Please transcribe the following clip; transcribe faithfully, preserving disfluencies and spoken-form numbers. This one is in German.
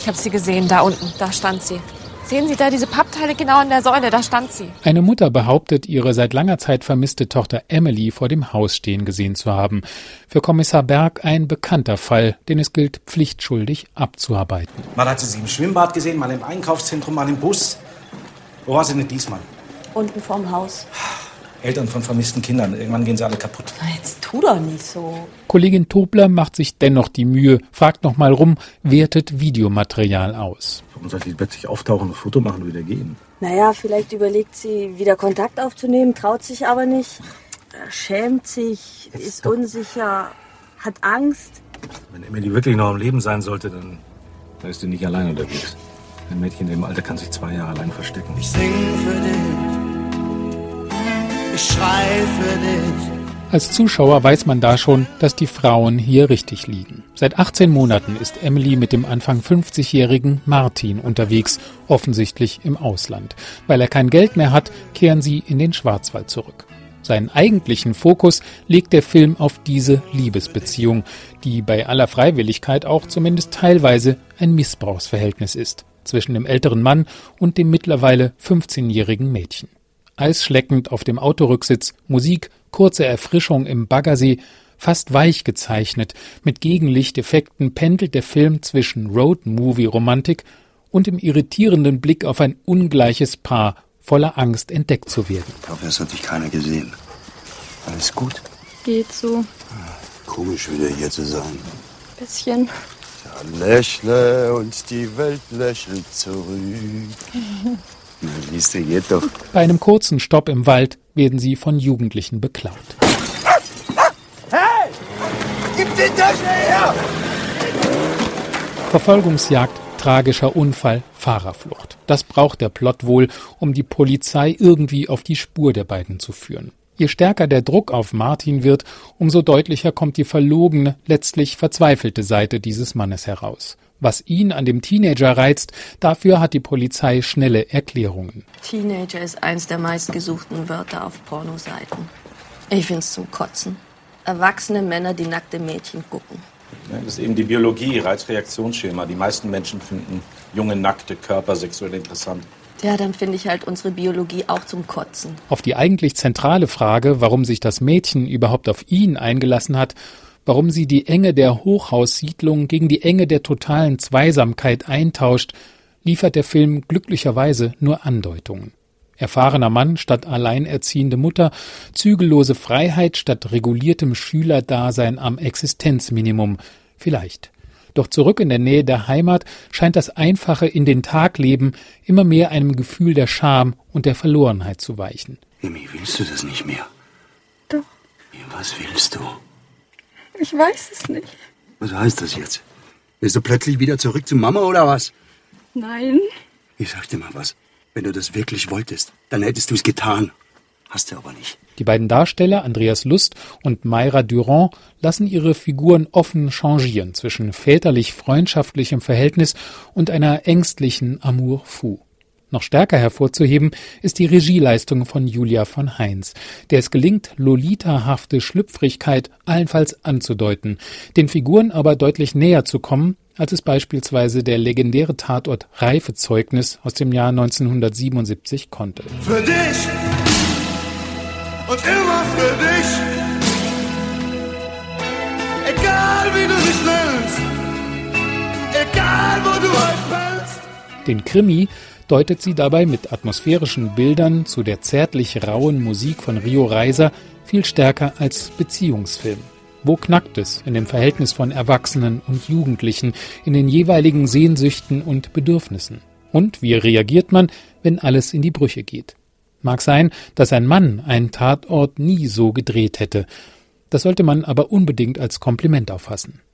Ich habe sie gesehen, da unten, da stand sie. Sehen Sie da diese Pappteile genau an der Säule, da stand sie. Eine Mutter behauptet, ihre seit langer Zeit vermisste Tochter Emily vor dem Haus stehen gesehen zu haben. Für Kommissar Berg ein bekannter Fall, den es gilt, pflichtschuldig abzuarbeiten. Mal hat sie sie im Schwimmbad gesehen, mal im Einkaufszentrum, mal im Bus. Wo war sie nicht diesmal? Unten vorm Haus. Eltern von vermissten Kindern, irgendwann gehen sie alle kaputt. Na, jetzt tu doch nicht so. Kollegin Tobler macht sich dennoch die Mühe, fragt noch mal rum, wertet Videomaterial aus. Warum sollte sie plötzlich auftauchen, ein Foto machen und wieder gehen? Naja, vielleicht überlegt sie, wieder Kontakt aufzunehmen, traut sich aber nicht, schämt sich, Jetzt ist doch. unsicher, hat Angst. Wenn Emily wirklich noch am Leben sein sollte, dann, dann ist sie nicht allein unterwegs. Ein Mädchen in dem Alter kann sich zwei Jahre allein verstecken. Ich sing für dich, ich schrei für dich. Als Zuschauer weiß man da schon, dass die Frauen hier richtig liegen. Seit achtzehn Monaten ist Emily mit dem Anfang fünfzigjährigen Martin unterwegs, offensichtlich im Ausland. Weil er kein Geld mehr hat, kehren sie in den Schwarzwald zurück. Seinen eigentlichen Fokus legt der Film auf diese Liebesbeziehung, die bei aller Freiwilligkeit auch zumindest teilweise ein Missbrauchsverhältnis ist, zwischen dem älteren Mann und dem mittlerweile fünfzehnjährigen Mädchen. Eisschleckend auf dem Autorücksitz, Musik, kurze Erfrischung im Baggersee, fast weich gezeichnet, mit Gegenlichteffekten pendelt der Film zwischen Road-Movie-Romantik und dem irritierenden Blick auf ein ungleiches Paar, voller Angst entdeckt zu werden. Ich hoffe, es hat dich keiner gesehen. Alles gut? Geht so. Komisch, wieder hier zu sein. Bisschen. Ja, lächle und die Welt lächelt zurück. Na, siehst du, geht doch. Bei einem kurzen Stopp im Wald werden sie von Jugendlichen beklaut. Hey! Gib die Tasche her! Verfolgungsjagd, tragischer Unfall, Fahrerflucht. Das braucht der Plot wohl, um die Polizei irgendwie auf die Spur der beiden zu führen. Je stärker der Druck auf Martin wird, umso deutlicher kommt die verlogene, letztlich verzweifelte Seite dieses Mannes heraus. Was ihn an dem Teenager reizt, dafür hat die Polizei schnelle Erklärungen. Teenager ist eins der meistgesuchten Wörter auf Pornoseiten. Ich find's zum Kotzen. Erwachsene Männer, die nackte Mädchen gucken. Ja, das ist eben die Biologie, Reizreaktionsschema. Die meisten Menschen finden junge, nackte Körper sexuell interessant. Ja, dann finde ich halt unsere Biologie auch zum Kotzen. Auf die eigentlich zentrale Frage, warum sich das Mädchen überhaupt auf ihn eingelassen hat, warum sie die Enge der Hochhaussiedlung gegen die Enge der totalen Zweisamkeit eintauscht, liefert der Film glücklicherweise nur Andeutungen. Erfahrener Mann statt alleinerziehende Mutter, zügellose Freiheit statt reguliertem Schülerdasein am Existenzminimum. Vielleicht. Doch zurück in der Nähe der Heimat scheint das einfache in den Tag Leben immer mehr einem Gefühl der Scham und der Verlorenheit zu weichen. Emmy, willst du das nicht mehr? Doch. Was willst du? Ich weiß es nicht. Was heißt das jetzt? Willst du plötzlich wieder zurück zu Mama oder was? Nein. Ich sag dir mal was. Wenn du das wirklich wolltest, dann hättest du es getan. Hast du aber nicht. Die beiden Darsteller, Andreas Lust und Mayra Durand, lassen ihre Figuren offen changieren zwischen väterlich-freundschaftlichem Verhältnis und einer ängstlichen Amour fou. Noch stärker hervorzuheben ist die Regieleistung von Julia von Heinz, der es gelingt, lolitahafte Schlüpfrigkeit allenfalls anzudeuten, den Figuren aber deutlich näher zu kommen, als es beispielsweise der legendäre Tatort Reifezeugnis aus dem Jahr neunzehnhundertsiebenundsiebzig konnte. Für dich und immer für dich. Egal wie du dich nennst, egal wo du heute fällst. Den Krimi deutet sie dabei mit atmosphärischen Bildern zu der zärtlich rauen Musik von Rio Reiser viel stärker als Beziehungsfilm. Wo knackt es in dem Verhältnis von Erwachsenen und Jugendlichen, in den jeweiligen Sehnsüchten und Bedürfnissen? Und wie reagiert man, wenn alles in die Brüche geht? Mag sein, dass ein Mann einen Tatort nie so gedreht hätte. Das sollte man aber unbedingt als Kompliment auffassen.